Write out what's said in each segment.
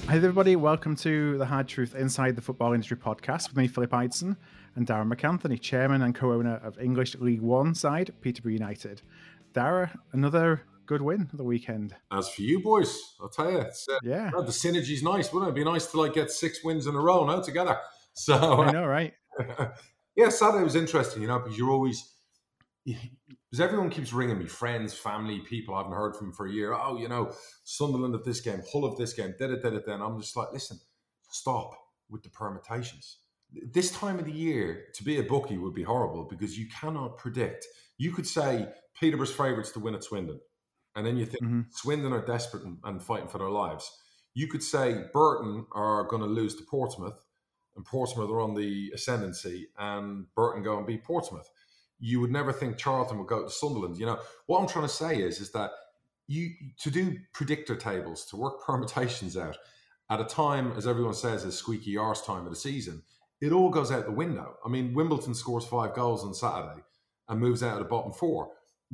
Hi, everybody. Welcome to the Hard Truth Inside the Football Industry podcast with me, Philip Eidson, and Darren McAnthony, chairman and co-owner of English League One side, Peterborough United. Darren, another good win the weekend. As for you boys, I'll tell you, it's, Yeah. the synergy's nice, wouldn't it? It'd be nice to get 6 wins in a row now together. So I know, right? Yeah, Saturday was interesting, because you're always, because everyone keeps ringing me, friends, family, people I haven't heard from for a year. Oh, Sunderland at this game, Hull of this game, and I'm just like, listen, stop with the permutations. This time of the year, to be a bookie would be horrible because you cannot predict. You could say Peterborough's favourites to win at Swindon, and then you think Swindon are desperate and fighting for their lives. You could say Burton are going to lose to Portsmouth, and Portsmouth are on the ascendancy, and Burton go and beat Portsmouth. You would never think Charlton would go to Sunderland. What I'm trying to say is that you to do predictor tables, to work permutations out at a time, as everyone says, is squeaky arse time of the season, it all goes out the window. I mean, Wimbledon scores 5 goals on Saturday and moves out of the bottom 4.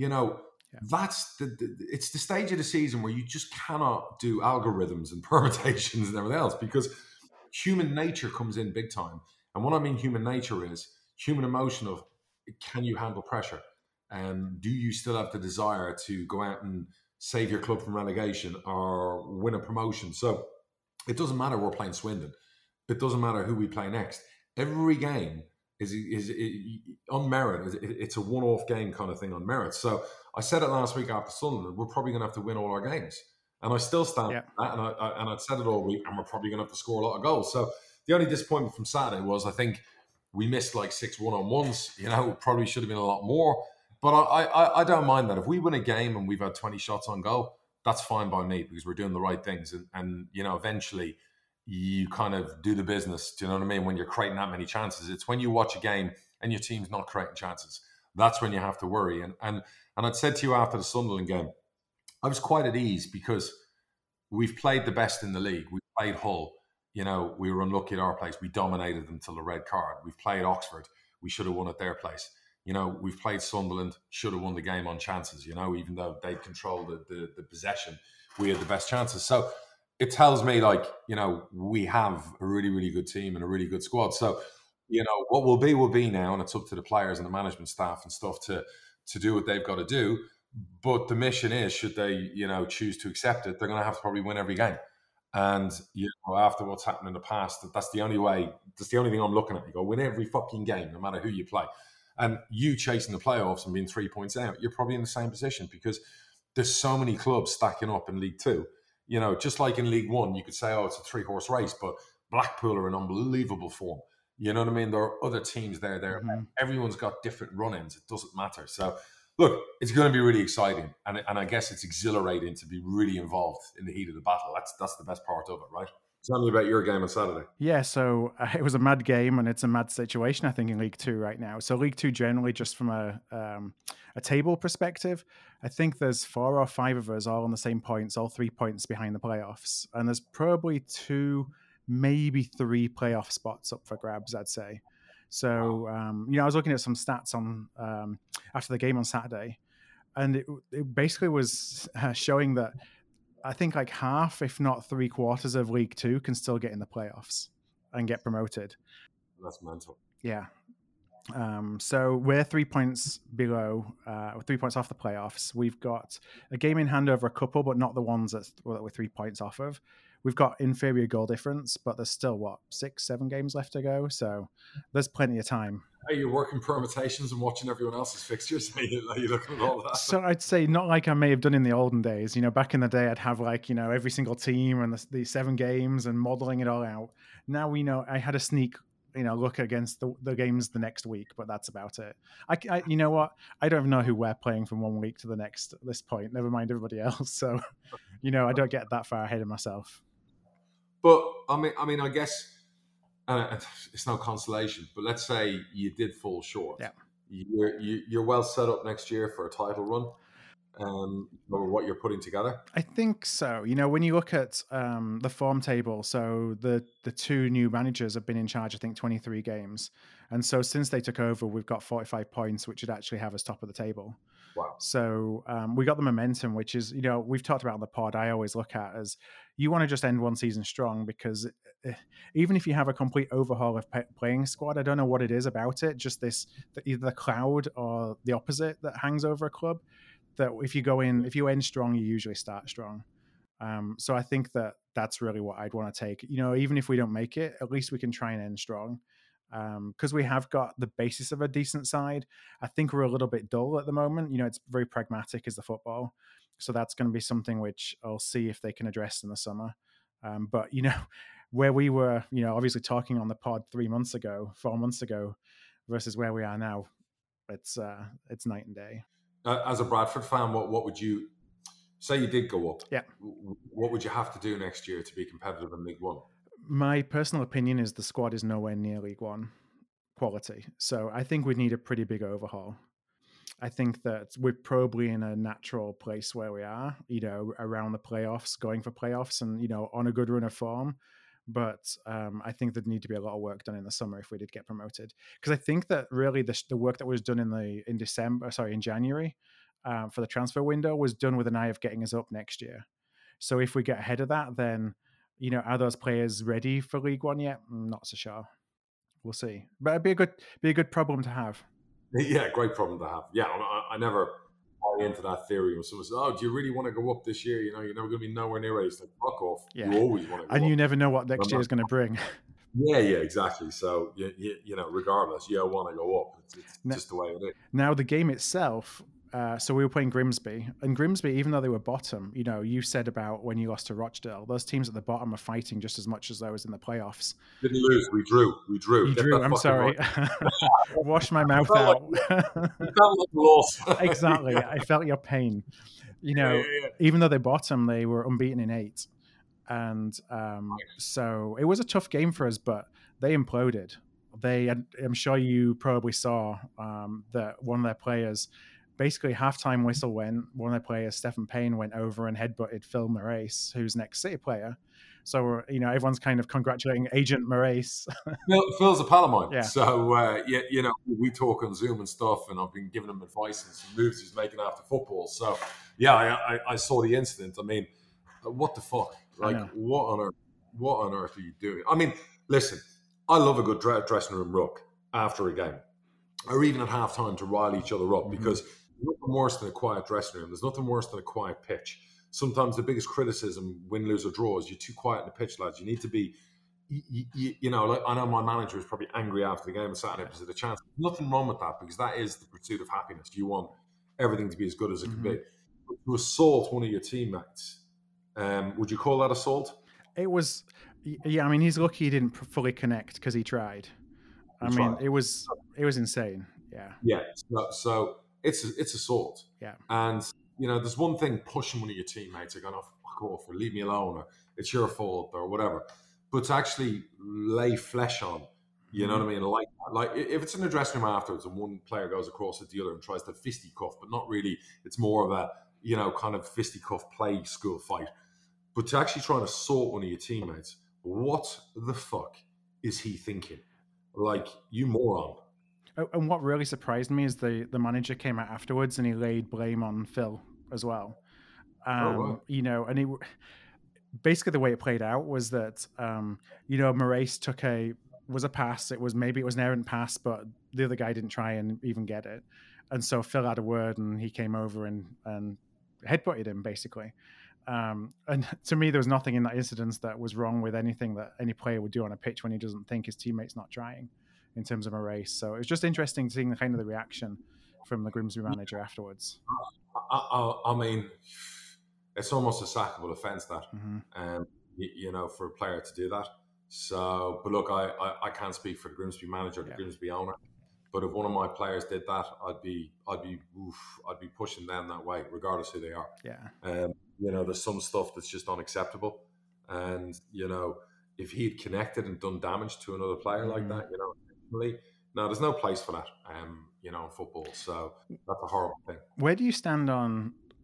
That's it's the stage of the season where you just cannot do algorithms and permutations and everything else because human nature comes in big time. And what I mean human nature is human emotion of, can you handle pressure? And do you still have the desire to go out and save your club from relegation or win a promotion? So it doesn't matter we're playing Swindon. It doesn't matter who we play next. Every game is on merit. It's a one-off game kind of thing on merit. So I said it last week after Sunderland, we're probably going to have to win all our games. And I still stand by that. And I'd said it all week, and we're probably going to have to score a lot of goals. So the only disappointment from Saturday was I think we missed 6 one-on-ones. Probably should have been a lot more. But I don't mind that. If we win a game and we've had 20 shots on goal, that's fine by me because we're doing the right things. And eventually you kind of do the business. Do you know what I mean? When you're creating that many chances, it's when you watch a game and your team's not creating chances. That's when you have to worry. And I'd said to you after the Sunderland game, I was quite at ease because we've played the best in the league. We played Hull. We were unlucky at our place. We dominated them till the red card. We've played Oxford. We should have won at their place. We've played Sunderland, should have won the game on chances, even though they controlled the possession. We had the best chances. So it tells me, we have a really, really good team and a really good squad. So, what will be now, and it's up to the players and the management staff and stuff to do what they've got to do. But the mission is, should they, choose to accept it, they're going to have to probably win every game. And, after what's happened in the past, that's the only way, that's the only thing I'm looking at. You go, win every fucking game, no matter who you play. And you chasing the playoffs and being 3 points out, you're probably in the same position because there's so many clubs stacking up in League Two. Just like in League One, you could say, it's a 3-horse race, but Blackpool are in unbelievable form. You know what I mean? There are other teams there. Mm-hmm. Everyone's got different run-ins. It doesn't matter. So, look, it's going to be really exciting. And I guess it's exhilarating to be really involved in the heat of the battle. That's the best part of it, right? Tell me about your game on Saturday. Yeah, so it was a mad game, and it's a mad situation, I think, in League Two right now. So League Two generally, just from a table perspective, I think there's 4 or 5 of us all on the same points, all 3 points behind the playoffs. And there's probably 2, maybe 3 playoff spots up for grabs, I'd say. So, I was looking at some stats on after the game on Saturday, and it basically was showing that I think half, if not 3/4 of League Two can still get in the playoffs and get promoted. That's mental. Yeah. So we're 3 points below, 3 points off the playoffs. We've got a game in hand over a couple, but not the ones that we're 3 points off of. We've got inferior goal difference, but there's still, 6-7 games left to go. So there's plenty of time. Are you working permutations and watching everyone else's fixtures? Are you looking at all that? So I'd say not like I may have done in the olden days. Back in the day, I'd have every single team and the 7 games and modeling it all out. Now I had a sneak look against the games the next week, but that's about it. I you know what? I don't even know who we're playing from one week to the next at this point. Never mind everybody else. So, I don't get that far ahead of myself. But I mean, I guess it's no consolation. But let's say you did fall short. Yeah, you're well set up next year for a title run. or what you're putting together? I think so. When you look at the form table, so the two new managers have been in charge, I think, 23 games. And so since they took over, we've got 45 points, which would actually have us top of the table. Wow. So we got the momentum, which is, we've talked about on the pod, I always look at as you want to just end one season strong, because even if you have a complete overhaul of playing squad, I don't know what it is about it, just either the cloud or the opposite that hangs over a club, that if you end strong, you usually start strong. So I think that's really what I'd want to take. Even if we don't make it, at least we can try and end strong. Because we have got the basis of a decent side. I think we're a little bit dull at the moment. It's very pragmatic as the football. So that's going to be something which I'll see if they can address in the summer. But, where we were, obviously talking on the pod 4 months ago, versus where we are now, it's night and day. As a Bradford fan, what would you say you did go up? Yeah. What would you have to do next year to be competitive in League One? My personal opinion is the squad is nowhere near League One quality. So I think we'd need a pretty big overhaul. I think that we're probably in a natural place where we are, around the playoffs, going for playoffs and, on a good run of form. But I think there'd need to be a lot of work done in the summer if we did get promoted. Because I think that really the work that was done in January for the transfer window was done with an eye of getting us up next year. So if we get ahead of that, then, are those players ready for League One yet? I'm not so sure. We'll see. But it'd be a good problem to have. Yeah, great problem to have. Yeah, I never buy into that theory when someone says, "Oh, do you really want to go up this year? You're never going to be nowhere near it." It's like, fuck off. Yeah. You always want to go and up. You never know what next year is going to bring. Yeah, exactly. So, regardless, you want to go up. It's just the way it is. Now, the game itself, so we were playing Grimsby. And Grimsby, even though they were bottom, you said about when you lost to Rochdale, those teams at the bottom are fighting just as much as those in the playoffs. Didn't lose. We drew. You drew. I'm sorry. Wash my mouth out. You felt like a loss. Exactly. I felt your pain. Even though they bottom, they were unbeaten in 8. And so it was a tough game for us, but they imploded. I'm sure you probably saw that one of their players, basically halftime whistle went, one of their players, Stephen Payne, went over and headbutted Phil Moraes, who's next City player. So, everyone's kind of congratulating Agent Moraes. Phil's a pal of mine. Yeah. So, we talk on Zoom and stuff, and I've been giving him advice on some moves he's making after football. So, yeah, I saw the incident. I mean, what the fuck? Like, what on earth are you doing? I mean, listen, I love a good dressing room ruck after a game, or even at halftime to rile each other up, because there's nothing worse than a quiet dressing room. There's nothing worse than a quiet pitch. Sometimes the biggest criticism, win, lose, or draw, is you're too quiet in the pitch, lads. You need to be, like, I know my manager was probably angry after the game on Saturday because of the chance. There's nothing wrong with that, because that is the pursuit of happiness. You want everything to be as good as it can be. But to assault one of your teammates, would you call that assault? It was, yeah. I mean, he's lucky he didn't fully connect because he tried. It was insane. Yeah. Yeah. So it's assault. Yeah. And there's one thing pushing one of your teammates, going, "Oh, fuck off," or "Leave me alone," or "It's your fault," or whatever. But to actually lay flesh on, you know what I mean? Like if it's in the dressing room afterwards and one player goes across at the other and tries to fisticuff, but not really. It's more of a kind of fisticuff play school fight. But to actually try to assault one of your teammates, what the fuck is he thinking? Like, you moron. And what really surprised me is the manager came out afterwards and he laid blame on Phil as well. Right. And basically the way it played out was that, Moraes was a pass. It was an errant pass, but the other guy didn't try and even get it. And so Phil had a word and he came over and headbutted him, basically. And to me, there was nothing in that incident that was wrong with anything that any player would do on a pitch when he doesn't think his teammate's not trying, in terms of a race. So it was just interesting seeing the kind of the reaction from the Grimsby manager afterwards. I mean, it's almost a sackable offence that, for a player to do that. So, but look, I can't speak for the Grimsby manager, the Grimsby owner. But if one of my players did that, I'd be pushing them that way, regardless who they are. Yeah. There's some stuff that's just unacceptable, and if he'd connected and done damage to another player like that, no, there's no place for that, in football. So that's a horrible thing. Where do you stand on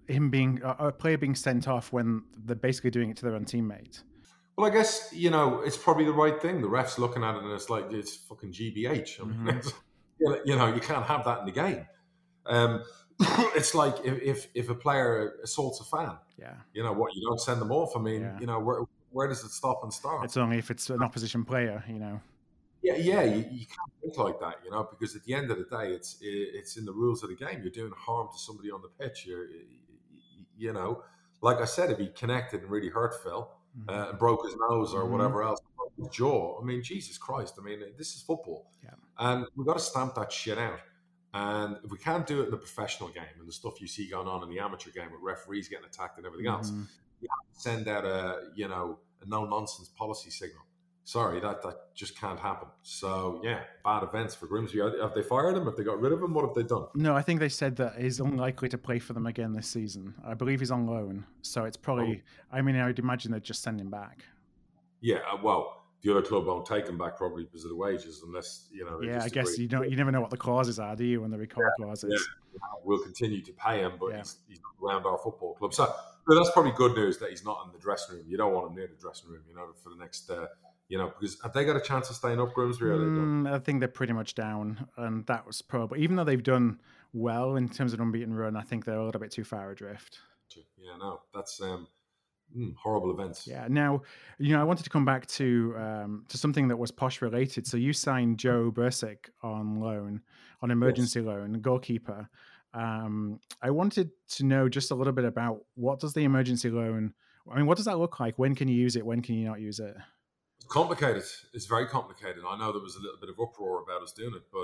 him being a player being sent off when they're basically doing it to their own teammate. Well, I guess, it's probably the right thing. The ref's looking at it and it's like, it's fucking GBH. I mean, you can't have that in the game. Um, it's like if a player assaults a fan, Yeah. you don't send them off. I mean, Yeah. where does it stop and start? It's only if it's an opposition player, Yeah, you can't think like that, because at the end of the day, it's in the rules of the game. You're doing harm to somebody on the pitch. You know, like I said, if he connected and really hurt Phil and broke his nose or whatever else, broke his jaw. I mean, Jesus Christ! I mean, this is football, and we've got to stamp that shit out. And if we can't do it in the professional game and the stuff you see going on in the amateur game with referees getting attacked and everything else, you have to send out a no nonsense policy signal. Sorry, that just can't happen. So, yeah, bad events for Grimsby. Have they fired him? Have they got rid of him? What have they done? No, I think they said that he's unlikely to play for them again this season. I believe he's on loan. So it's probably, I mean, I would imagine they'd just send him back. Yeah, well, the other club won't take him back probably because of the wages, unless, Yeah, I guess you never know what the clauses are, do you, when the record clauses? Yeah, we'll continue to pay him, but he's not around our football club. So that's probably good news that he's not in the dressing room. You don't want him near the dressing room, for the next... because have they got a chance of staying up, Grimsby? Or are they done? I think they're pretty much down, and that was probably, even though they've done well in terms of unbeaten run, I think they're a little bit too far adrift. Yeah, no, that's horrible events. Yeah. Now, I wanted to come back to something that was Posh related. So you signed Joe Bursick on loan, on emergency loan, goalkeeper. I wanted to know just a little bit about what does the emergency loan. I mean, what does that look like? When can you use it? When can you not use it? Complicated. It's very complicated. I know there was a little bit of uproar about us doing it, but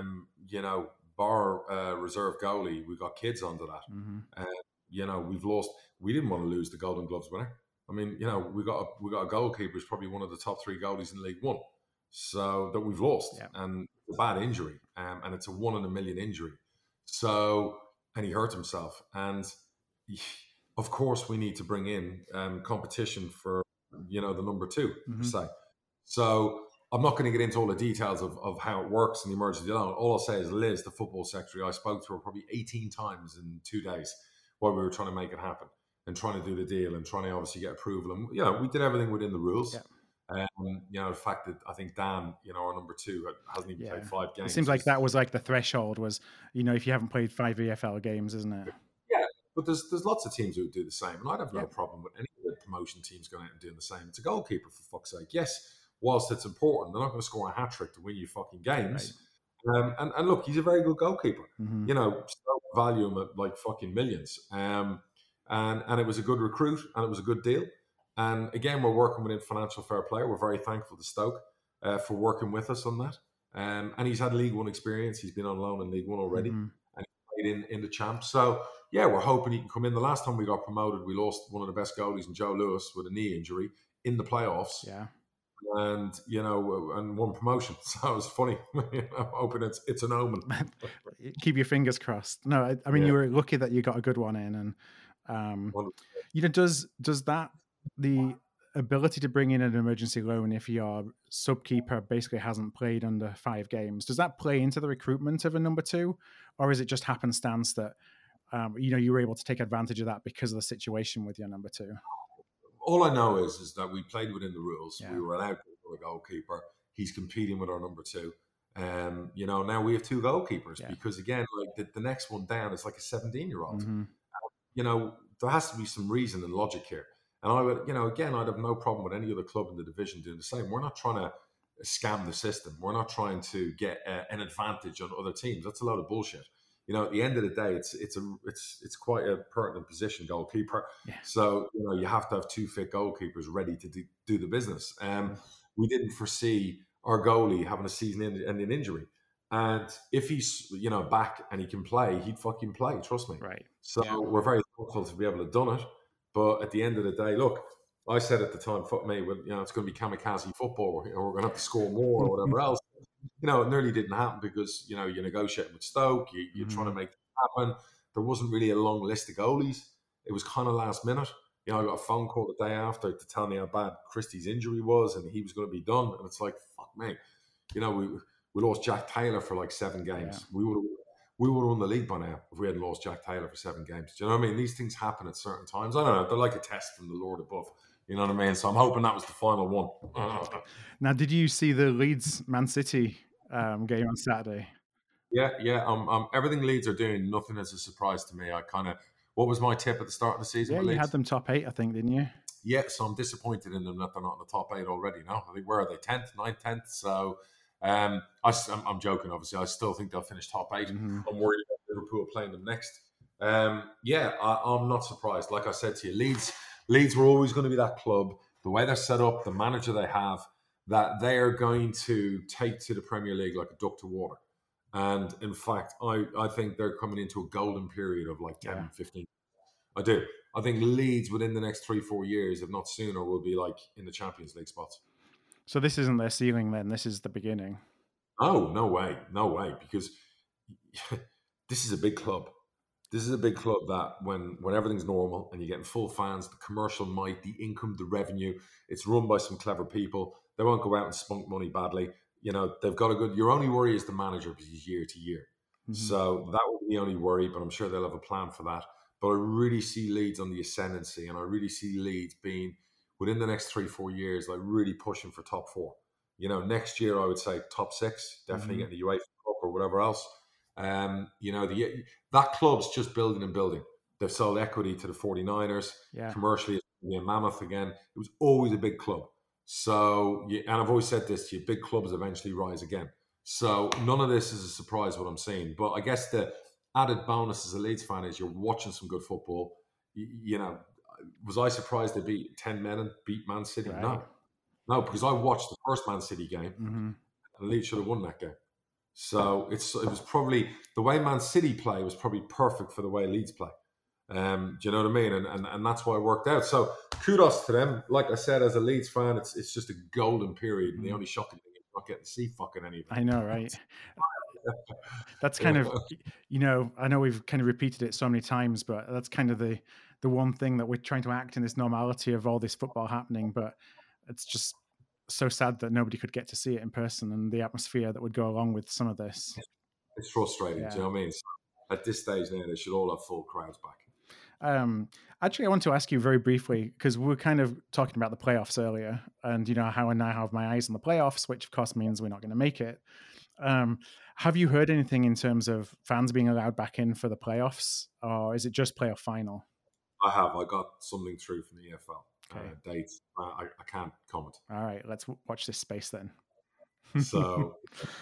bar reserve goalie, we got kids under that. We've lost. We didn't want to lose the Golden Gloves winner. I mean, we got a goalkeeper who's probably one of the top 3 goalies in League One, so that we've lost, and it's a bad injury, and it's a 1 in a million injury. So, and he hurt himself, and of course we need to bring in competition for the number 2 per se. So I'm not going to get into all the details of how it works in the emergency loan. All I'll say is Liz, the football secretary, I spoke to her probably 18 times in 2 days while we were trying to make it happen and trying to do the deal and trying to obviously get approval. And we did everything within the rules. The fact that I think Dan, our number 2, hasn't even played 5 games. It seems like that was like the threshold was, if you haven't played 5 EFL games, isn't it? Yeah, but there's lots of teams who would do the same, and I'd have no problem with any of the promotion teams going out and doing the same. It's a goalkeeper, for fuck's sake. Yes, whilst it's important, they're not going to score a hat trick to win you fucking games. Right. And look, he's a very good goalkeeper. So value him at like fucking millions. And it was a good recruit, and it was a good deal. And again, we're working within financial fair play. We're very thankful to Stoke for working with us on that. And he's had League One experience. He's been on loan in League One already, and he played in the Champs. So yeah, we're hoping he can come in. The last time we got promoted, we lost one of the best goalies in Joe Lewis with a knee injury in the playoffs. Yeah. And and won promotion. So it's funny. I'm hoping it's an omen. Keep your fingers crossed. No, I mean you were lucky that you got a good one in, and does that, the ability to bring in an emergency loan if your subkeeper basically hasn't played under 5 games, does that play into the recruitment of a number 2, or is it just happenstance that you were able to take advantage of that because of the situation with your number 2? All I know is that we played within the rules. We were allowed to go a goalkeeper. He's competing with our number 2. Now we have 2 goalkeepers because again, like the next one down is like a 17-year-old. There has to be some reason and logic here. And I would, again, I'd have no problem with any other club in the division doing the same. We're not trying to scam the system. We're not trying to get an advantage on other teams. That's a load of bullshit. At the end of the day, it's quite a pertinent position, goalkeeper. Yeah. So you have to have 2 fit goalkeepers ready to do the business. We didn't foresee our goalie having a season-ending injury, and if he's back and he can play, he'd fucking play. Trust me. Right. So we're very thankful to be able to have done it. But at the end of the day, look, I said at the time, fuck me, it's going to be kamikaze football. We're going to have to score more or whatever else. It nearly didn't happen because, you're negotiating with Stoke, you're trying to make it happen. There wasn't really a long list of goalies. It was kind of last minute. I got a phone call the day after to tell me how bad Christie's injury was and he was going to be done. And it's like, fuck me. We lost Jack Taylor for like 7 games. Yeah. we would have won the league by now if we hadn't lost Jack Taylor for 7 games. Do you know what I mean? These things happen at certain times. I don't know. They're like a test from the Lord above. You know what I mean? So I'm hoping that was the final one. Now, did you see the Leeds Man City game on Saturday? Yeah. Everything Leeds are doing, nothing is a surprise to me. What was my tip at the start of the season? Yeah, for you Leeds? had them top 8, I think, didn't you? Yeah, so I'm disappointed in them that they're not in the top 8 already. No, I think where are they? 10th, 9th, 10th. So I'm joking. Obviously, I still think they'll finish top 8. Mm-hmm. I'm worried about Liverpool playing them next. I'm not surprised. Like I said to you, Leeds were always going to be that club. The way they're set up, the manager they have, that they are going to take to the Premier League like a duck to water. And in fact, I think they're coming into a golden period of like 10, 15. I do. I think Leeds within the next 3-4 years, if not sooner, will be like in the Champions League spots. So this isn't their ceiling then, this is the beginning. Oh, no way. Because this is a big club. This is a big club that when everything's normal and you're getting full fans, the commercial might, the income, the revenue, it's run by some clever people. They won't go out and spunk money badly. You know, they've got a good, your only worry is the manager because he's year to year. Mm-hmm. So that would be the only worry, but I'm sure they'll have a plan for that. But I really see Leeds on the ascendancy, and I really see Leeds being, within the next 3-4 years, like really pushing for top 4. You know, next year I would say top 6, definitely getting the UEFA Cup or whatever else. That club's just building and building. They've sold equity to the 49ers. Yeah. Commercially, it's going to be a mammoth again. It was always a big club. So, and I've always said this to you, big clubs eventually rise again. So none of this is a surprise what I'm saying. But I guess the added bonus as a Leeds fan is you're watching some good football. You know, was I surprised they beat 10 men and beat Man City? Right. No, because I watched the first Man City game and Leeds should have won that game. So it was probably, the way Man City play was probably perfect for the way Leeds play. Do you know what I mean? And that's why it worked out. So kudos to them. Like I said, as a Leeds fan, it's just a golden period. And the only shocking thing is not getting to see fucking anything. I know, right? That's kind of, you know, I know we've kind of repeated it so many times, but that's kind of the one thing that we're trying to act in this normality of all this football happening. But it's just so sad that nobody could get to see it in person and the atmosphere that would go along with some of this. It's frustrating. Do you know what I mean? So at this stage now, they should all have full crowds back. Actually, I want to ask you very briefly, because we were kind of talking about the playoffs earlier, and you know how I now have my eyes on the playoffs, which of course means we're not going to make it. Have you heard anything in terms of fans being allowed back in for the playoffs, or is it just playoff final? I have. I got something through from the EFL. Okay. Dates. I can't comment. All right, let's watch this space then. So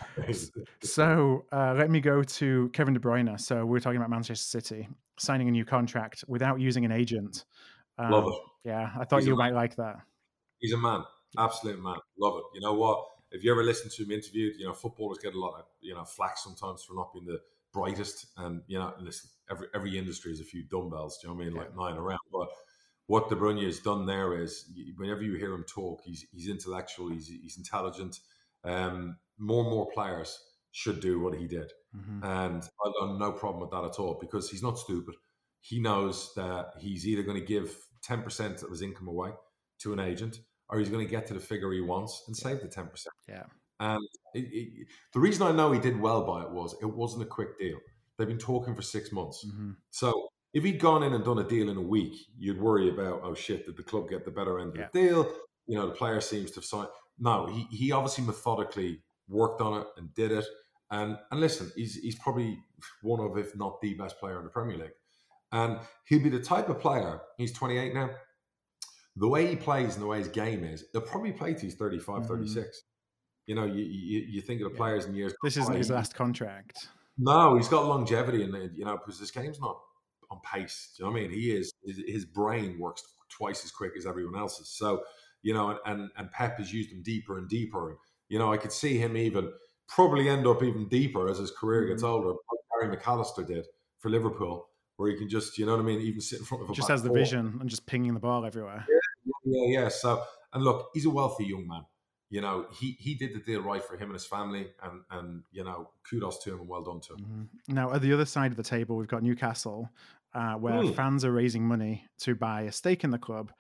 let me go to Kevin De Bruyne. So we're talking about Manchester City signing a new contract without using an agent. Love it. Yeah, I thought you might like that. He's a man, absolute man. Love it. You know what? If you ever listen to him interviewed, you know, footballers get a lot of, flack sometimes for not being the brightest. And, listen, every industry has a few dumbbells, do you know what I mean? Like lying around. But what De Bruyne has done there is, whenever you hear him talk, he's intellectual, he's intelligent. More and more players should do what he did. And I've got no problem with that at all, because he's not stupid. He knows that he's either going to give 10% of his income away to an agent, or he's going to get to the figure he wants and save the 10%. Yeah. And the reason I know he did well by it wasn't a quick deal. They've been talking for 6 months. So if he'd gone in and done a deal in a week, you'd worry about, oh shit, did the club get the better end of the deal? You know, the player seems to have signed. No, he obviously methodically worked on it and did it. And listen, he's probably one of, if not the best player in the Premier League. And he'll be the type of player, he's 28 now, the way he plays and the way his game is, he'll probably play till he's 35, 36. You know, you think of the players in years. This isn't his last contract. No, he's got longevity in it, because his game's not on pace. Do you know what I mean? His brain works twice as quick as everyone else's. So, and Pep has used him deeper and deeper. And, I could see him even probably end up even deeper as his career gets older, like Gary McAllister did for Liverpool, where he can just, even sit in front of a just has the vision and just pinging the ball everywhere. Yeah. So, and look, he's a wealthy young man. He did the deal right for him and his family, and kudos to him and well done to him. Now, at the other side of the table, we've got Newcastle, where fans are raising money to buy a stake in the club.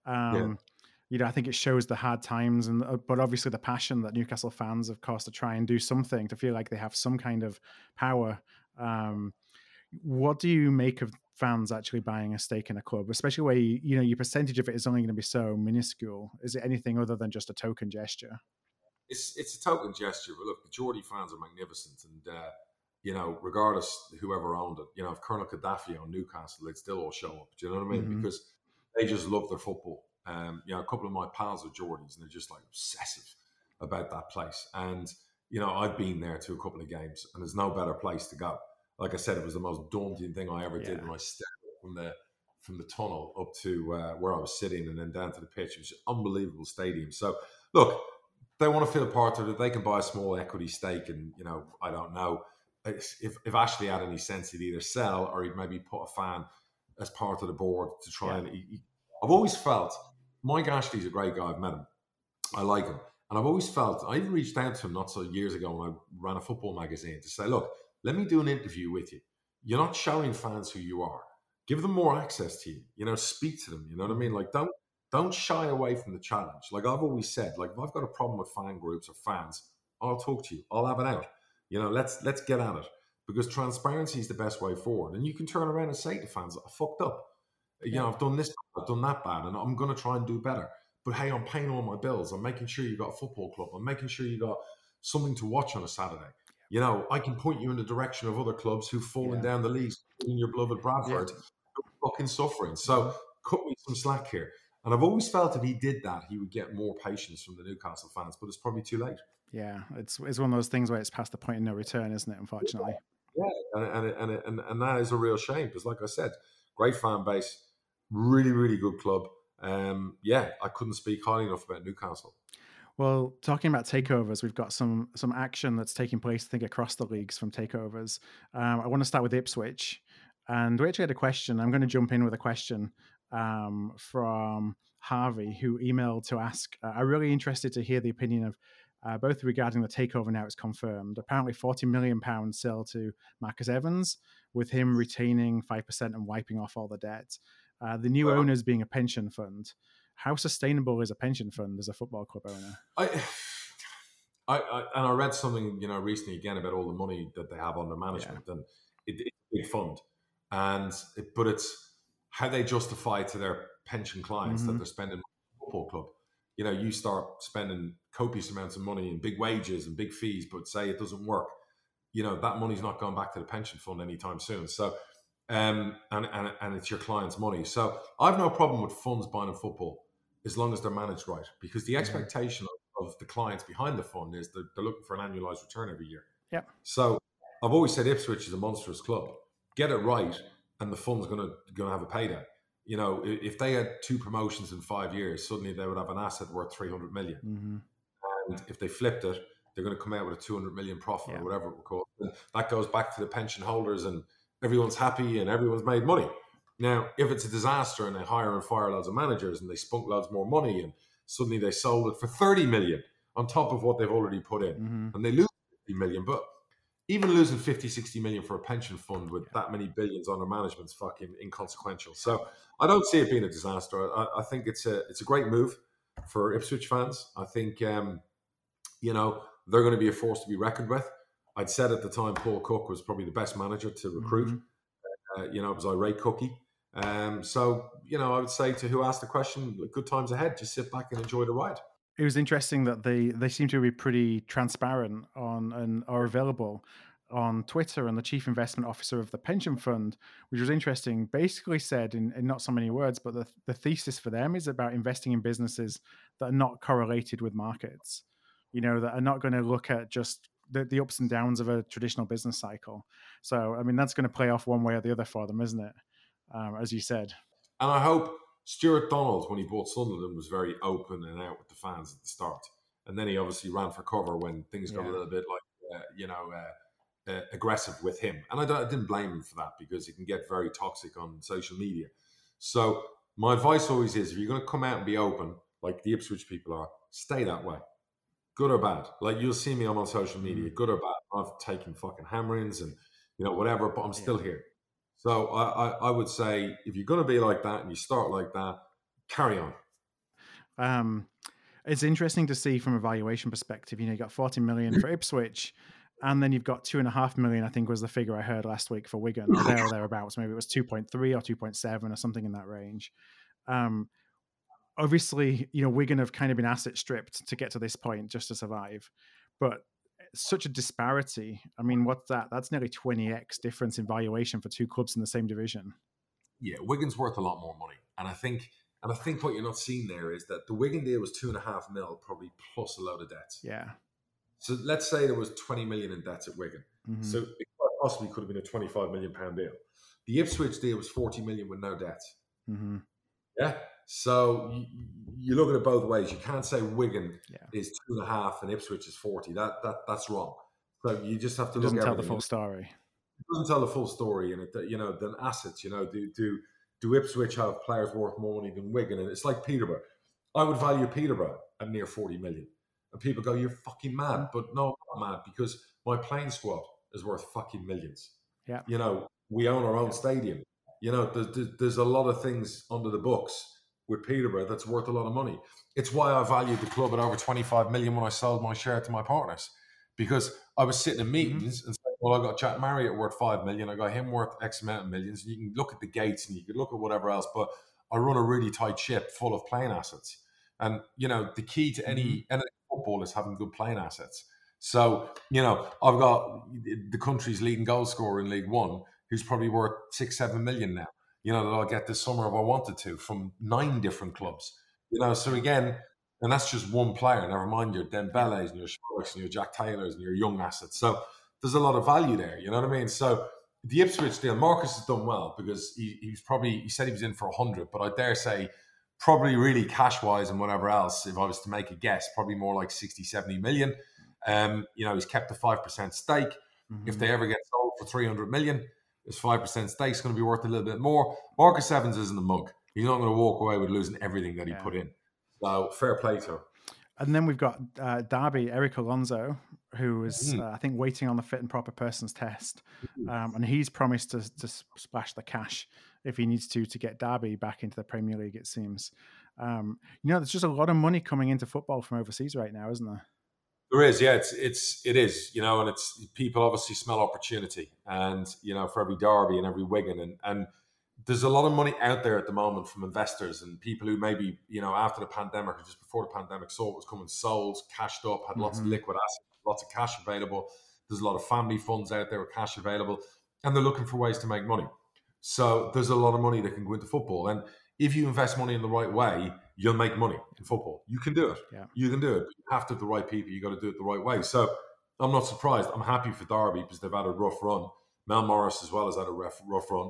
I think it shows the hard times, but obviously the passion that Newcastle fans, of course, to try and do something, to feel like they have some kind of power What do you make of fans actually buying a stake in a club, especially where your percentage of it is only going to be so minuscule? Is it anything other than just a token gesture? It's a token gesture, but look, the Geordie fans are magnificent, and regardless whoever owned it, if Colonel Gaddafi owned Newcastle, they'd still all show up. Do you know what I mean? Mm-hmm. Because they just love their football. A couple of my pals are Geordies, and they're just like obsessive about that place. And I've been there to a couple of games, and there's no better place to go. Like I said, it was the most daunting thing I ever did when I stepped from the tunnel up to where I was sitting, and then down to the pitch. It was an unbelievable stadium. So look, they want to feel part of it. They can buy a small equity stake, and I don't know if Ashley had any sense, he'd either sell or he'd maybe put a fan as part of the board to try and. I've always felt Mike Ashley's a great guy. I've met him. I like him, and I've always felt. I even reached out to him not so years ago when I ran a football magazine to say, look, let me do an interview with you. You're not showing fans who you are. Give them more access to you. Speak to them. You know what I mean? Like don't shy away from the challenge. Like I've always said, like if I've got a problem with fan groups or fans, I'll talk to you. I'll have it out. Let's get at it, because transparency is the best way forward. And you can turn around and say to fans, I fucked up. I've done this, I've done that bad, and I'm going to try and do better. But hey, I'm paying all my bills. I'm making sure you got a football club. I'm making sure you got something to watch on a Saturday. I can point you in the direction of other clubs who've fallen down the leagues, in your beloved Bradford, fucking suffering. So cut me some slack here. And I've always felt if he did that, he would get more patience from the Newcastle fans, but it's probably too late. Yeah, it's one of those things where it's past the point of no return, isn't it? Unfortunately. Yeah, and that is a real shame, because, like I said, great fan base, really, really good club. I couldn't speak highly enough about Newcastle. Well, talking about takeovers, we've got some action that's taking place, I think, across the leagues from takeovers. I want to start with Ipswich, and we actually had a question. I'm going to jump in with a question from Harvey, who emailed to ask. I'm really interested to hear the opinion of both regarding the takeover now it's confirmed. Apparently, £40 million sale to Marcus Evans, with him retaining 5% and wiping off all the debt. The new owners being a pension fund. How sustainable is a pension fund as a football club owner? I read something recently again about all the money that they have under management, and it's a big fund, but it's how they justify to their pension clients that they're spending on a football club. You start spending copious amounts of money and big wages and big fees, but say it doesn't work, that money's not going back to the pension fund anytime soon. So, and it's your client's money. So I've no problem with funds buying a football as long as they're managed right, because the expectation of the clients behind the fund is that they're looking for an annualized return every year. Yep. So I've always said Ipswich is a monstrous club. Get it right, and the fund's going to have a payday. If they had 2 promotions in 5 years, suddenly they would have an asset worth 300 million. And if they flipped it, they're going to come out with a 200 million profit or whatever it would call it. And that goes back to the pension holders, and everyone's happy and everyone's made money. Now, if it's a disaster and they hire and fire loads of managers and they spunk loads more money and suddenly they sold it for 30 million on top of what they've already put in, and they lose 50 million, but even losing 50, 60 million for a pension fund with that many billions under management is fucking inconsequential. So I don't see it being a disaster. I think it's a great move for Ipswich fans. I think, they're going to be a force to be reckoned with. I'd said at the time Paul Cook was probably the best manager to recruit. It was irate Cookie. So, I would say to who asked the question, good times ahead, just sit back and enjoy the ride. It was interesting that they seem to be pretty transparent on and are available on Twitter, and the chief investment officer of the pension fund, which was interesting, basically said in not so many words, but the thesis for them is about investing in businesses that are not correlated with markets, that are not going to look at just the ups and downs of a traditional business cycle. So, I mean, that's going to play off one way or the other for them, isn't it? As you said. And I hope Stuart Donald, when he bought Sunderland, was very open and out with the fans at the start. And then he obviously ran for cover when things got a little bit aggressive with him. And I didn't blame him for that, because it can get very toxic on social media. So my advice always is, if you're going to come out and be open, like the Ipswich people are, stay that way. Good or bad. Like, you'll see me, I'm on social media, good or bad. I've taken fucking hammerings and, whatever, but I'm still here. So I would say, if you're going to be like that and you start like that, carry on. It's interesting to see from a valuation perspective. You got 40 million for Ipswich, And then you've got 2.5 million, I think was the figure I heard last week for Wigan, or thereabouts. Maybe it was 2.3 or 2.7 or something in that range. Obviously, Wigan have kind of been asset stripped to get to this point just to survive. But such a disparity. I mean, what's that? That's nearly 20x difference in valuation for two clubs in the same division. Yeah, Wigan's worth a lot more money. And I think what you're not seeing there is that the Wigan deal was 2.5 mil, probably plus a load of debts. Yeah. So let's say there was 20 million in debts at Wigan. Mm-hmm. So it possibly could have been a 25 million pound deal. The Ipswich deal was 40 million with no debts. Mm-hmm. Yeah. So you look at it both ways. You can't say Wigan is 2.5 and Ipswich is 40. That's wrong. So you just have to look at it. Doesn't tell the full story. It doesn't tell the full story. And then assets, do Ipswich have players worth more money than Wigan? And it's like Peterborough. I would value Peterborough at near 40 million. And people go, you're fucking mad. But no, I'm not mad, because my playing squad is worth fucking millions. Yeah. We own our own stadium. There's a lot of things under the books with Peterborough that's worth a lot of money. It's why I valued the club at over 25 million when I sold my share to my partners, because I was sitting in meetings and saying, well, I got Jack Marriott worth 5 million. I got him worth X amount of millions. You can look at the gates and you can look at whatever else, but I run a really tight ship full of playing assets. And, the key to any football is having good playing assets. So, I've got the country's leading goal scorer in League One, who's probably worth 6-7 million now, that I'll get this summer if I wanted to, from 9 different clubs. So again, and that's just one player. Never mind your Dembélés and your Sparks and your Jack Taylors and your young assets. So there's a lot of value there. You know what I mean? So the Ipswich deal, Marcus has done well, because he said he was in for 100, but I dare say probably really cash-wise and whatever else, if I was to make a guess, probably more like 60, 70 million. He's kept a 5% stake. Mm-hmm. If they ever get sold for 300 million, his 5% stake is going to be worth a little bit more. Marcus Evans isn't a mug. He's not going to walk away with losing everything that he put in. So fair play to him. And then we've got Derby, Eric Alonso, who is, I think, waiting on the fit and proper persons test. And he's promised to splash the cash if he needs to get Derby back into the Premier League, it seems. There's just a lot of money coming into football from overseas right now, isn't there? There is, yeah. It is, and it's, people obviously smell opportunity, and for every Derby and every Wigan, and there's a lot of money out there at the moment from investors and people who maybe after the pandemic or just before the pandemic saw what was coming, sold, cashed up, had lots of liquid assets, lots of cash available. There's a lot of family funds out there with cash available, and they're looking for ways to make money. So there's a lot of money that can go into football, and if you invest money in the right way, you'll make money in football. You can do it. Yeah. You can do it. But you have to have the right people. You got to do it the right way. So I'm not surprised. I'm happy for Derby because they've had a rough run. Mel Morris as well has had a rough run.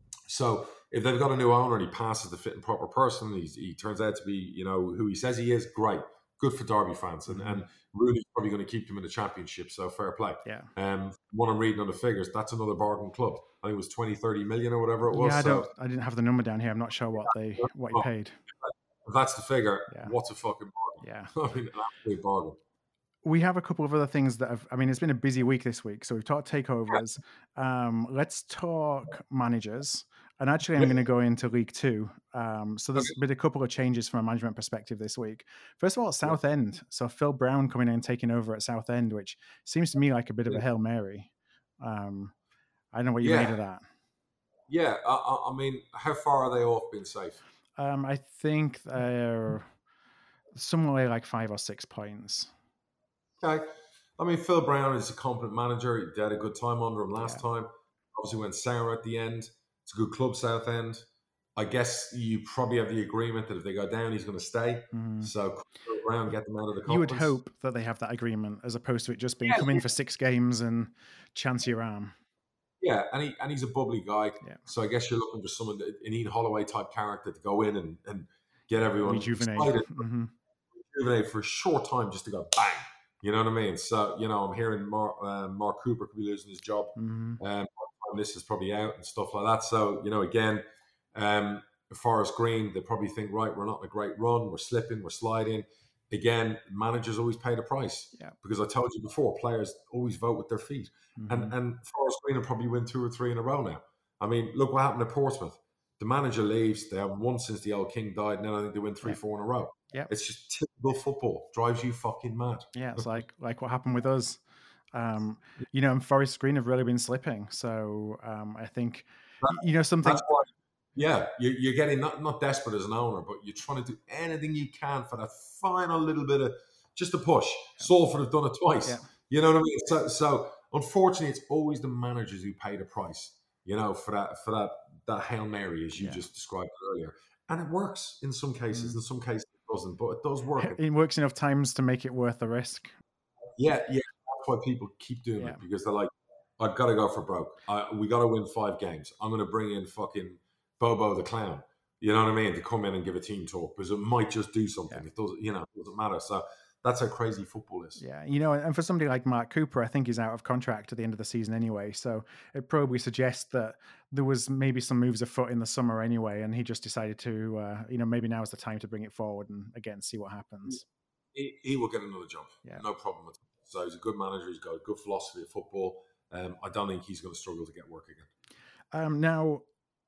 So if they've got a new owner and he passes the fit and proper person, he turns out to be, who he says he is, great. Good for Derby fans. And Rooney's probably going to keep them in the championship. So fair play. Yeah. What I'm reading on the figures, that's another bargain club. I think it was 20, 30 million or whatever it was. Yeah, I didn't have the number down here. I'm not sure what he paid. If that's the figure, what's a fucking bargain? Yeah. I mean, an absolute bargain. We have a couple of other things that it's been a busy week this week. So we've talked takeovers. Let's talk managers. And actually, I'm going to go into League Two. So there's been a couple of changes from a management perspective this week. First of all, Southend. So Phil Brown coming in and taking over at Southend, which seems to me like a bit of a Hail Mary. I don't know what you made of that. Yeah, I mean, how far are they off being safe? I think they're somewhere like 5 or 6 points. Okay. I mean, Phil Brown is a competent manager. He had a good time under him last time. Obviously went sour at the end. It's a good club, Southend. I guess you probably have the agreement that if they go down, he's going to stay. So Phil Brown, get them out of the conference. You would hope that they have that agreement as opposed to it just being come in for 6 games and chance your arm. Yeah, and he's a bubbly guy. Yeah. So I guess you're looking for someone, an Ian Holloway type character, to go in and get everyone rejuvenate. Rejuvenate for a short time, just to go bang. You know what I mean? So, I'm hearing Mark Cooper could be losing his job. This is probably out and stuff like that. So, again, Forest Green, they probably think, right, we're not in a great run. We're slipping, we're sliding. Again, managers always pay the price. Yeah. Because I told you before, players always vote with their feet. And Forest Green will probably win 2 or 3 in a row now. I mean, look what happened at Portsmouth. The manager leaves. They haven't won since the old king died. And then I think they win 3, 4 in a row. Yeah. It's just typical football. Drives you fucking mad. Yeah, it's like what happened with us. And Forest Green have really been slipping. So I think, something. That's why, yeah, you're getting not desperate as an owner, but you're trying to do anything you can for that final little bit of just a push. Salford have done it twice. Yeah. You know what I mean? So unfortunately, it's always the managers who pay the price. For that Hail Mary, as you just described earlier, and it works in some cases. In some cases, it doesn't, but it does work. It works enough times to make it worth the risk. Yeah. That's why people keep doing it, because they're like, I've got to go for broke. We got to win 5 games. I'm going to bring in fucking Bobo the Clown, you know what I mean, to come in and give a team talk, because it might just do something. It doesn't, it doesn't matter. So that's how crazy football is. Yeah, and for somebody like Mark Cooper, I think he's out of contract at the end of the season anyway. So it probably suggests that there was maybe some moves afoot in the summer anyway, and he just decided to, maybe now is the time to bring it forward and again see what happens. He will get another job, no problem at all. So he's a good manager. He's got a good philosophy of football. I don't think he's going to struggle to get work again. Now,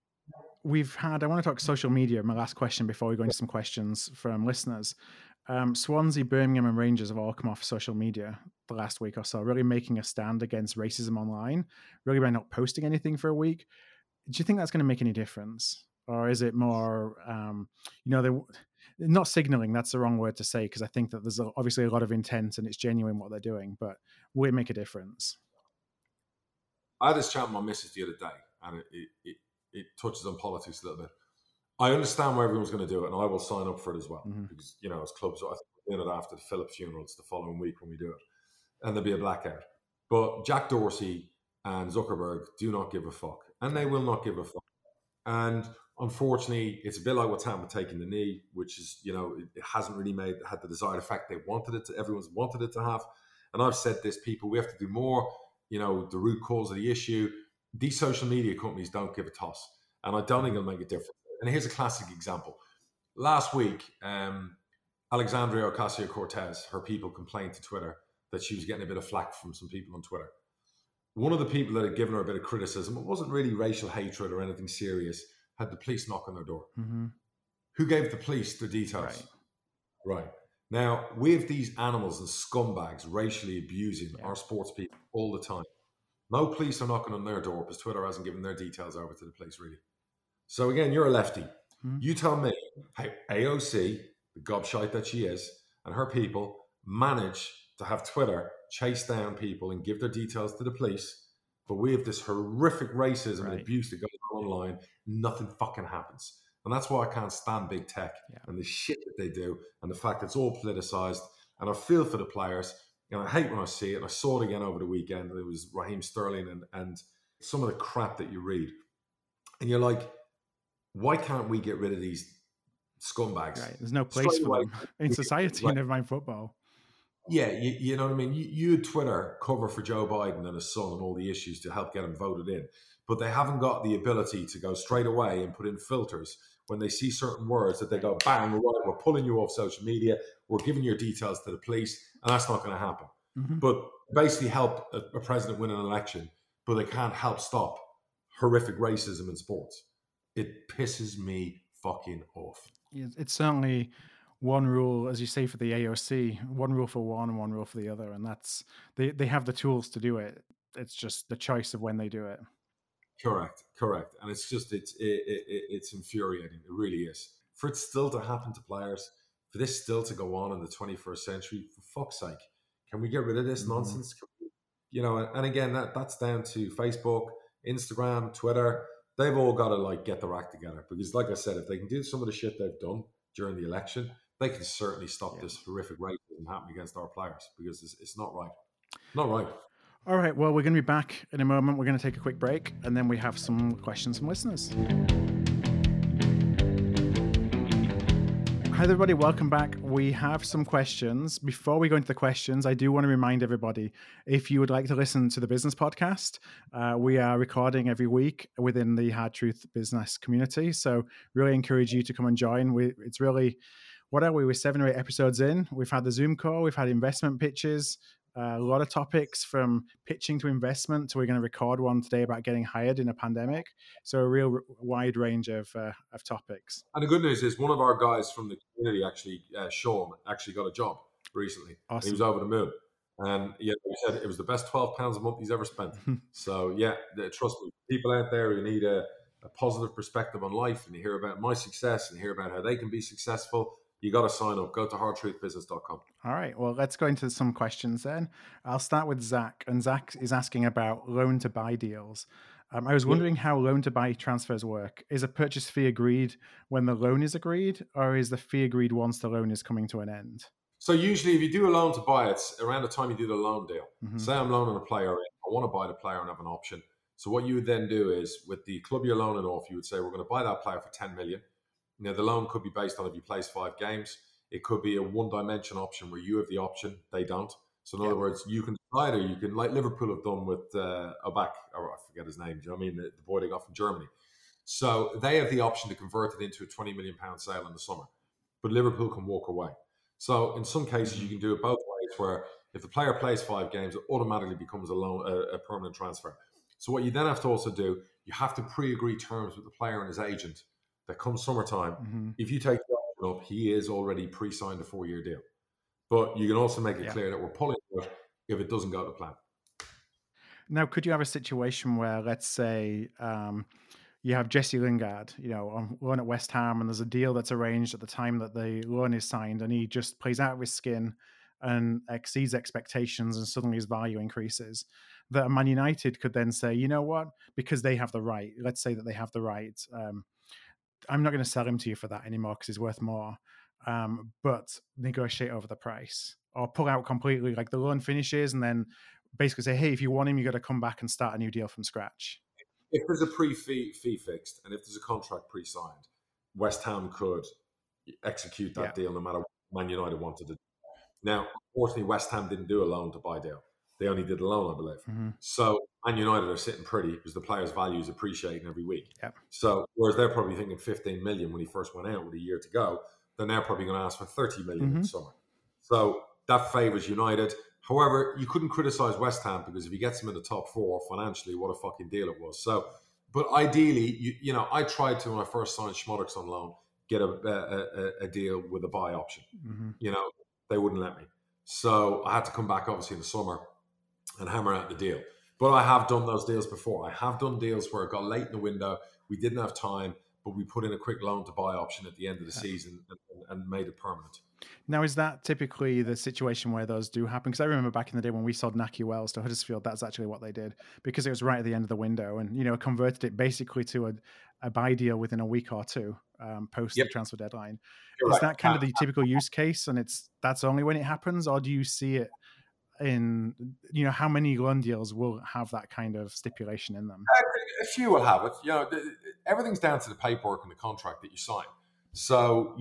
I want to talk social media. My last question before we go into some questions from listeners. Swansea, Birmingham and Rangers have all come off social media the last week or so, really making a stand against racism online, really by not posting anything for a week. Do you think that's going to make any difference? Or is it more, they're not signaling, that's the wrong word to say, because I think that there's obviously a lot of intent and it's genuine what they're doing, but will it make a difference? I had this chat with my missus the other day, and it touches on politics a little bit. I understand why everyone's going to do it, and I will sign up for it as well. Because, as clubs, I think we're doing it after the Phillips funeral. It's the following week when we do it. And there'll be a blackout. But Jack Dorsey and Zuckerberg do not give a fuck. And they will not give a fuck. And unfortunately, it's a bit like what's happened with taking the knee, which is, it hasn't really had the desired effect everyone's wanted it to have. And I've said this, people, we have to do more, the root cause of the issue. These social media companies don't give a toss. And I don't think it'll make a difference. And here's a classic example. Last week, Alexandria Ocasio-Cortez, her people complained to Twitter that she was getting a bit of flack from some people on Twitter. One of the people that had given her a bit of criticism, it wasn't really racial hatred or anything serious, had the police knock on their door. Who gave the police the details? Right. Now, we have these animals and scumbags racially abusing our sports people all the time. No police are knocking on their door because Twitter hasn't given their details over to the police, really. So again, you're a lefty. You tell me how AOC, the gobshite that she is, and her people manage to have Twitter chase down people and give their details to the police, but we have this horrific racism and abuse that goes on online. Nothing fucking happens. And that's why I can't stand big tech and the shit that they do and the fact that it's all politicized. And I feel for the players, and I hate when I see it. And I saw it again over the weekend. It was Raheem Sterling and some of the crap that you read. And you're like, why can't we get rid of these scumbags? Right. There's no place for them in society, never mind football. Yeah, you know what I mean? You had Twitter cover for Joe Biden and his son and all the issues to help get him voted in. But they haven't got the ability to go straight away and put in filters when they see certain words that they go, bang, right, we're pulling you off social media, we're giving your details to the police, and that's not going to happen. But basically help a president win an election, but they can't help stop horrific racism in sports. It pisses me fucking off. It's certainly one rule, as you say, for the AOC, one rule for one and one rule for the other. And that's, they have the tools to do it. It's just the choice of when they do it. Correct. And it's just, it's infuriating. It really is. For it still to happen to players, for this still to go on in the 21st century, for fuck's sake, can we get rid of this nonsense? And again, that's down to Facebook, Instagram, Twitter. They've all got to get their act together, because like I said, if they can do some of the shit they've done during the election, they can certainly stop this horrific racism happening against our players, because it's not right. Not right. All right. Well, we're going to be back in a moment. We're going to take a quick break, and then we have some questions from listeners. Hi, everybody. Welcome back. We have some questions. Before we go into the questions, I do want to remind everybody, if you would like to listen to the business podcast, we are recording every week within the Hard Truth business community. So really encourage you to come and join. It's really, what are we? We're 7 or 8 episodes in. We've had the Zoom call. We've had investment pitches. A lot of topics from pitching to investment. So we're going to record one today about getting hired in a pandemic. So a real wide range of topics. And the good news is one of our guys from the community, actually, Sean, actually got a job recently. Awesome. He was over the moon. And yeah, he said it was the best £12 a month he's ever spent. So yeah, trust me, people out there who need a positive perspective on life, and you hear about my success and you hear about how they can be successful, you got to sign up. Go to hardtruthbusiness.com. All right. Well, let's go into some questions then. I'll start with Zach, and Zach is asking about loan to buy deals. I was wondering how loan to buy transfers work. Is a purchase fee agreed when the loan is agreed, or is the fee agreed once the loan is coming to an end? So usually, if you do a loan to buy, it's around the time you do the loan deal. Mm-hmm. Say I'm loaning a player in, I want to buy the player and have an option. So what you would then do is, with the club you're loaning off, you would say, we're going to buy that player for 10 million. Now, the loan could be based on if you plays 5 games. It could be a one-dimension option where you have the option, they don't. So in other words, you can decide, or you can, like Liverpool have done with Oback, or I forget his name, do you know what I mean? The boy they got from Germany. So they have the option to convert it into a £20 million sale in the summer. But Liverpool can walk away. So in some cases, you can do it both ways, where if the player plays 5 games, it automatically becomes a permanent transfer. So what you then have to also do, you have to pre-agree terms with the player and his agent that come summertime. If you take the option up, he is already pre-signed a 4-year deal. But you can also make it clear that we're pulling it if it doesn't go to plan. Now, could you have a situation where, let's say, you have Jesse Lingard, on loan at West Ham, and there's a deal that's arranged at the time that the loan is signed, and he just plays out of his skin and exceeds expectations, and suddenly his value increases, that Man United could then say, you know what, because they have the right, let's say that they have the right, I'm not going to sell him to you for that anymore because he's worth more, but negotiate over the price, or pull out completely, like the loan finishes, and then basically say, hey, if you want him, you got to come back and start a new deal from scratch. If there's a pre-fee fixed, and if there's a contract pre-signed, West Ham could execute that deal no matter what Man United wanted to do. Now, unfortunately, West Ham didn't do a loan to buy deal. They only did a loan, I believe. So Man United are sitting pretty because the players' value is appreciating every week. So whereas they're probably thinking 15 million when he first went out with a year to go, they're now probably going to ask for 30 million in the summer. So that favours United. However, you couldn't criticise West Ham because if he gets them in the top 4 financially, what a fucking deal it was. So, but ideally, I tried to, when I first signed Schmodderks on loan, get a deal with a buy option. They wouldn't let me. So I had to come back, obviously, in the summer and hammer out the deal. But I have done those deals before. I have done deals where it got late in the window, we didn't have time, but we put in a quick loan to buy option at the end of the season and made it permanent. Now, is that typically the situation where those do happen? Because I remember back in the day when we sold Naki Wells to Huddersfield, that's actually what they did, because it was right at the end of the window, and converted it basically to a buy deal within a week or two post the transfer deadline. Is that kind of the typical use case, and that's only when it happens, or do you see it in, how many loan deals will have that kind of stipulation in them? A few will have it. Everything's down to the paperwork and the contract that you sign. So,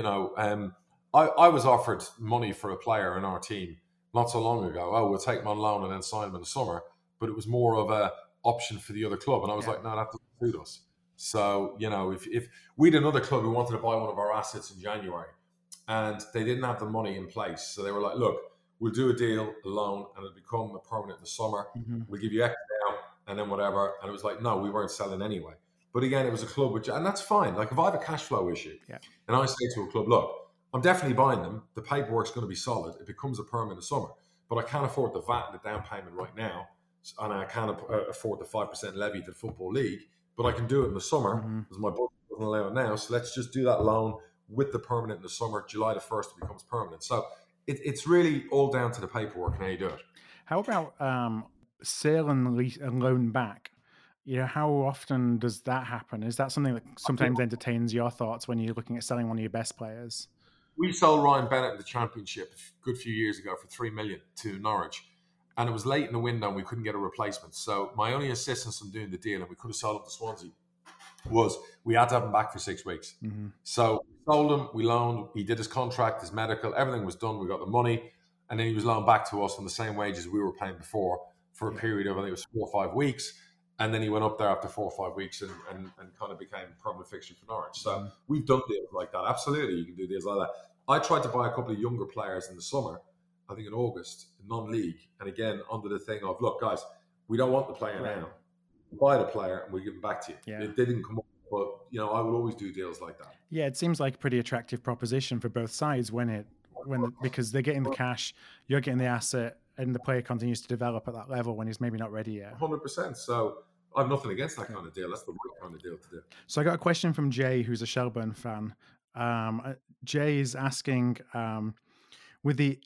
I was offered money for a player in our team not so long ago. Oh, we'll take him on loan and then sign him in the summer. But it was more of a option for the other club. And I was like, no, that doesn't suit us. So, if we had another club who wanted to buy one of our assets in January and they didn't have the money in place. So they were like, look, we'll do a deal, a loan, and it'll become a permanent in the summer. We'll give you X now and then whatever. And it was like, no, we weren't selling anyway. But again, it was a club, and that's fine. Like if I have a cash flow issue and I say to a club, look, I'm definitely buying them. The paperwork's going to be solid. It becomes a perm in the summer. But I can't afford the VAT and the down payment right now. And I can't afford the 5% levy to the Football League. But I can do it in the summer because my budget doesn't allow it now. So let's just do that loan with the permanent in the summer. July the 1st, it becomes permanent. So it's really all down to the paperwork and how you do it. How about sale and loan back? How often does that happen? Is that something that sometimes entertains your thoughts when you're looking at selling one of your best players? We sold Ryan Bennett in the Championship a good few years ago for $3 million to Norwich. And it was late in the window and we couldn't get a replacement. So my only assistance in doing the deal, and we could have sold him to Swansea, was we had to have him back for 6 weeks. So we sold him, we loaned, he did his contract, his medical, everything was done. We got the money. And then he was loaned back to us on the same wages we were paying before for a period of, I think it was 4 or 5 weeks. And then he went up there after 4 or 5 weeks and kind of became a permanent fixture for Norwich. So we've done deals like that. Absolutely, you can do deals like that. I tried to buy a couple of younger players in the summer, I think in August, non-league. And again, under the thing of, look, guys, we don't want the player now. Buy the player and we'll give him back to you. It didn't come up, but, I would always do deals like that. Yeah, it seems like a pretty attractive proposition for both sides because they're getting the cash, you're getting the asset, and the player continues to develop at that level when he's maybe not ready yet. 100%. So I have nothing against that kind of deal. That's the right kind of deal to do. So I got a question from Jay, who's a Shelburne fan. Jay is asking, with the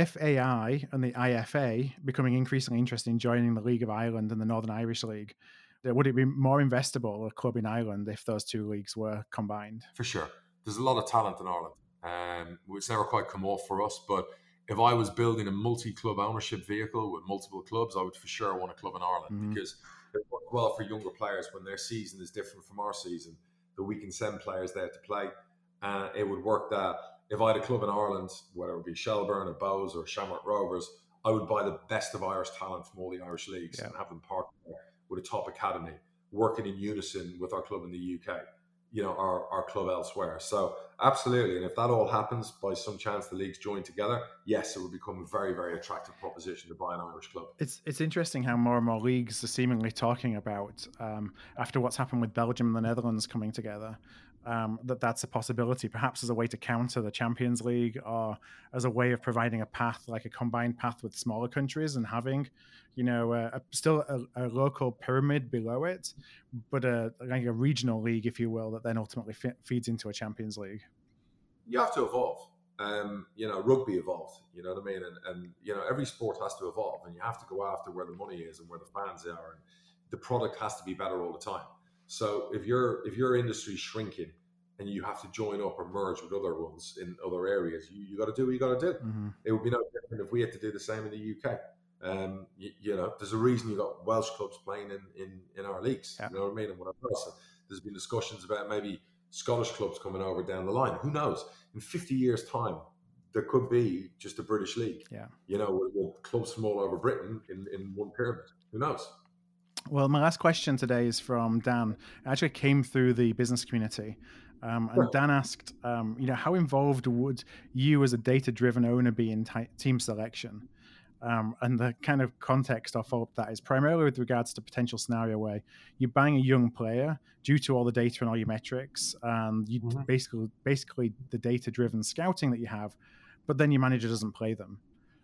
FAI and the IFA becoming increasingly interested in joining the League of Ireland and the Northern Irish League, would it be more investable, a club in Ireland, if those two leagues were combined? For sure. There's a lot of talent in Ireland. It's never quite come off for us, but if I was building a multi-club ownership vehicle with multiple clubs, I would for sure want a club in Ireland, because it works well for younger players when their season is different from our season, that we can send players there to play. It would work that if I had a club in Ireland, whether it be Shelburne or Bows or Shamrock Rovers, I would buy the best of Irish talent from all the Irish leagues and have them partner with a top academy, working in unison with our club in the UK, our club elsewhere. So absolutely. And if that all happens, by some chance the leagues join together, yes, it would become a very, very attractive proposition to buy an Irish club. It's interesting how more and more leagues are seemingly talking about, after what's happened with Belgium and the Netherlands coming together, that's a possibility, perhaps as a way to counter the Champions League, or as a way of providing a path, like a combined path with smaller countries, and having, still a local pyramid below it, but like a regional league, if you will, that then ultimately feeds into a Champions League. You have to evolve. Rugby evolved, you know what I mean? And every sport has to evolve, and you have to go after where the money is and where the fans are, and the product has to be better all the time. So if your industry's shrinking and you have to join up or merge with other ones in other areas, you got to do what you got to do. Mm-hmm. It would be no different if we had to do the same in the UK. There's a reason you got Welsh clubs playing in our leagues. Yeah. You know what I mean? And whatever else. There's been discussions about maybe Scottish clubs coming over down the line. Who knows? In 50 years' time, there could be just a British league. Yeah. With clubs from all over Britain in one pyramid. Who knows? Well, my last question today is from Dan. It actually came through the business community. And Dan asked, how involved would you as a data-driven owner be in team selection? And the kind of context I'll follow up that is primarily with regards to potential scenario where you're buying a young player due to all the data and all your metrics, and you basically the data-driven scouting that you have, but then your manager doesn't play them.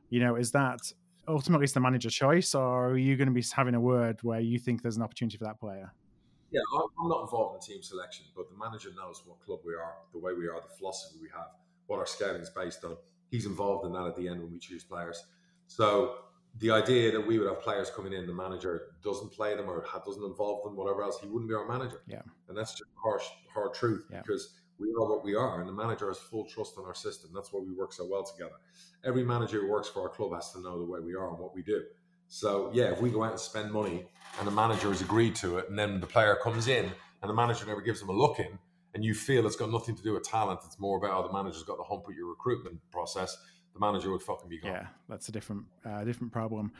Is that ultimately it's the manager's choice, or are you going to be having a word where you think there's an opportunity for that player? Yeah, I'm not involved in team selection, but the manager knows what club we are, the way we are, the philosophy we have, what our scouting is based on. He's involved in that at the end when we choose players. So the idea that we would have players coming in, the manager doesn't play them or doesn't involve them, whatever else, he wouldn't be our manager. Yeah, and that's just hard truth, because we are what we are, and the manager has full trust in our system. That's why we work so well together. Every manager who works for our club has to know the way we are and what we do. So yeah, if we go out and spend money and the manager has agreed to it, and then the player comes in and the manager never gives them a look in, and you feel it's got nothing to do with talent, it's more about how the manager's got the hump with your recruitment process, the manager would fucking be gone. Yeah, that's a different problem.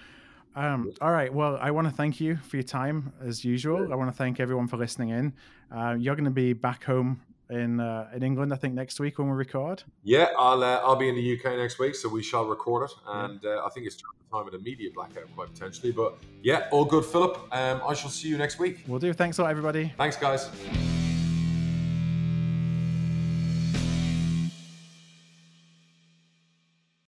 All right. Well, I want to thank you for your time as usual. Yeah. I want to thank everyone for listening in. You're going to be back home in England, I think, next week when we record. Yeah, I'll be in the UK next week, so we shall record it. And I think it's the time of the media blackout, quite potentially. But yeah, all good, Philip. I shall see you next week. Will do. Thanks a lot, everybody. Thanks, guys.